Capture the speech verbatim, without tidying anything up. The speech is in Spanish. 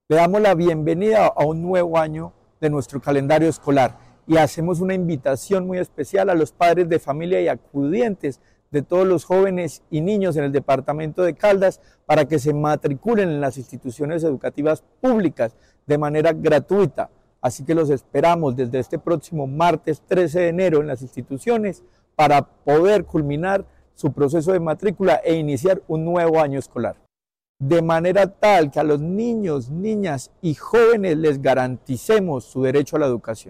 Le damos la bienvenida a un nuevo año de nuestro calendario escolar y hacemos una invitación muy especial a los padres de familia y acudientes de todos los jóvenes y niños en el departamento de Caldas para que se matriculen en las instituciones educativas públicas de manera gratuita. Así que los esperamos desde este próximo martes trece de enero en las instituciones para poder culminar su proceso de matrícula e iniciar un nuevo año escolar. De manera tal que a los niños, niñas y jóvenes les garanticemos su derecho a la educación.